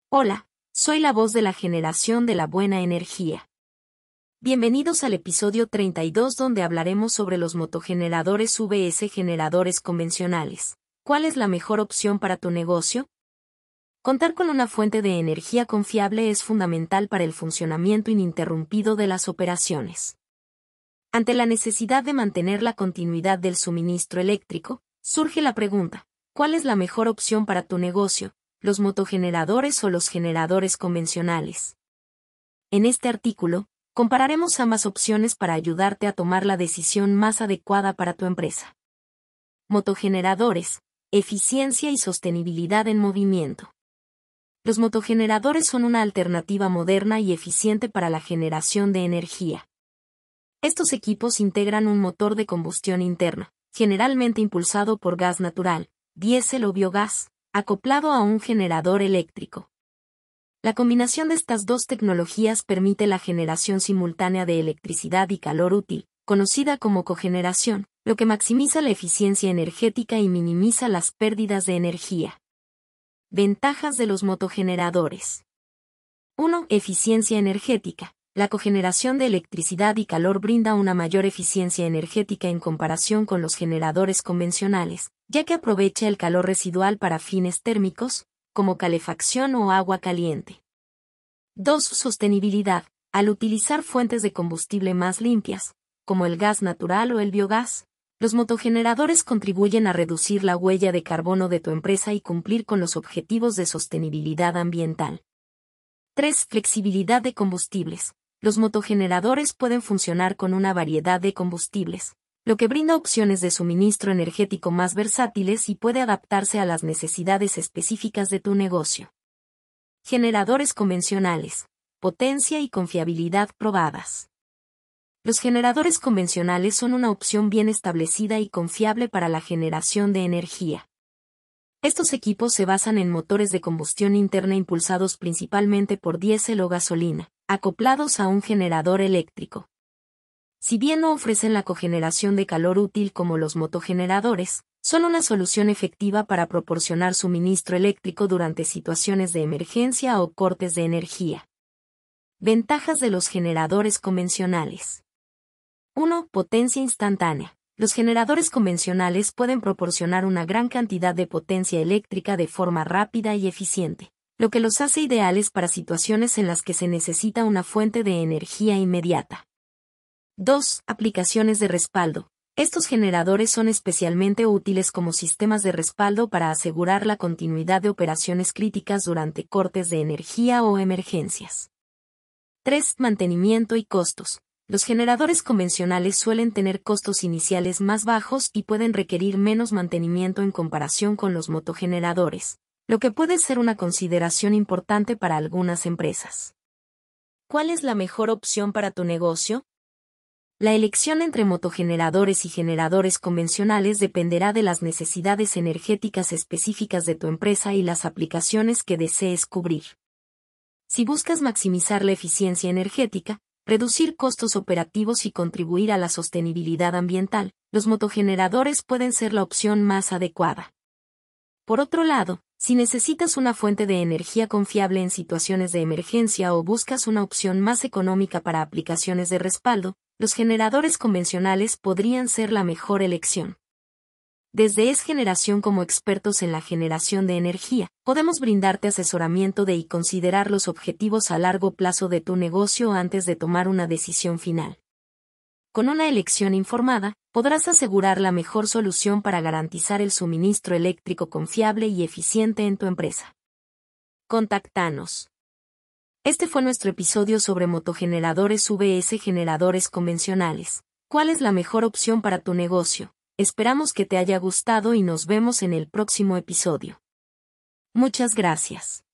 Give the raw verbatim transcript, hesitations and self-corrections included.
Hola, soy la voz de la generación de la buena energía. Bienvenidos al episodio treinta y dos donde hablaremos sobre los motogeneradores versus generadores convencionales. ¿Cuál es la mejor opción para tu negocio? Contar con una fuente de energía confiable es fundamental para el funcionamiento ininterrumpido de las operaciones. Ante la necesidad de mantener la continuidad del suministro eléctrico, surge la pregunta, ¿cuál es la mejor opción para tu negocio? ¿Los motogeneradores o los generadores convencionales? En este artículo, compararemos ambas opciones para ayudarte a tomar la decisión más adecuada para tu empresa. Motogeneradores, eficiencia y sostenibilidad en movimiento. Los motogeneradores son una alternativa moderna y eficiente para la generación de energía. Estos equipos integran un motor de combustión interna, generalmente impulsado por gas natural, diésel o biogás, acoplado a un generador eléctrico. La combinación de estas dos tecnologías permite la generación simultánea de electricidad y calor útil, conocida como cogeneración, lo que maximiza la eficiencia energética y minimiza las pérdidas de energía. Ventajas de los motogeneradores. uno. Eficiencia energética. La cogeneración de electricidad y calor brinda una mayor eficiencia energética en comparación con los generadores convencionales, ya que aprovecha el calor residual para fines térmicos, como calefacción o agua caliente. dos. Sostenibilidad. Al utilizar fuentes de combustible más limpias, como el gas natural o el biogás, los motogeneradores contribuyen a reducir la huella de carbono de tu empresa y cumplir con los objetivos de sostenibilidad ambiental. tres. Flexibilidad de combustibles. Los motogeneradores pueden funcionar con una variedad de combustibles, lo que brinda opciones de suministro energético más versátiles y puede adaptarse a las necesidades específicas de tu negocio. Generadores convencionales. Potencia y confiabilidad probadas. Los generadores convencionales son una opción bien establecida y confiable para la generación de energía. Estos equipos se basan en motores de combustión interna impulsados principalmente por diésel o gasolina, acoplados a un generador eléctrico. Si bien no ofrecen la cogeneración de calor útil como los motogeneradores, son una solución efectiva para proporcionar suministro eléctrico durante situaciones de emergencia o cortes de energía. Ventajas de los generadores convencionales. uno. Potencia instantánea. Los generadores convencionales pueden proporcionar una gran cantidad de potencia eléctrica de forma rápida y eficiente, lo que los hace ideales para situaciones en las que se necesita una fuente de energía inmediata. dos. Aplicaciones de respaldo. Estos generadores son especialmente útiles como sistemas de respaldo para asegurar la continuidad de operaciones críticas durante cortes de energía o emergencias. tres. Mantenimiento y costos. Los generadores convencionales suelen tener costos iniciales más bajos y pueden requerir menos mantenimiento en comparación con los motogeneradores, lo que puede ser una consideración importante para algunas empresas. ¿Cuál es la mejor opción para tu negocio? La elección entre motogeneradores y generadores convencionales dependerá de las necesidades energéticas específicas de tu empresa y las aplicaciones que desees cubrir. Si buscas maximizar la eficiencia energética, reducir costos operativos y contribuir a la sostenibilidad ambiental, los motogeneradores pueden ser la opción más adecuada. Por otro lado, si necesitas una fuente de energía confiable en situaciones de emergencia o buscas una opción más económica para aplicaciones de respaldo, los generadores convencionales podrían ser la mejor elección. Desde Es Generación, como expertos en la generación de energía, podemos brindarte asesoramiento de y considerar los objetivos a largo plazo de tu negocio antes de tomar una decisión final. Con una elección informada, podrás asegurar la mejor solución para garantizar el suministro eléctrico confiable y eficiente en tu empresa. Contáctanos. Este fue nuestro episodio sobre motogeneradores versus generadores convencionales. ¿Cuál es la mejor opción para tu negocio? Esperamos que te haya gustado y nos vemos en el próximo episodio. Muchas gracias.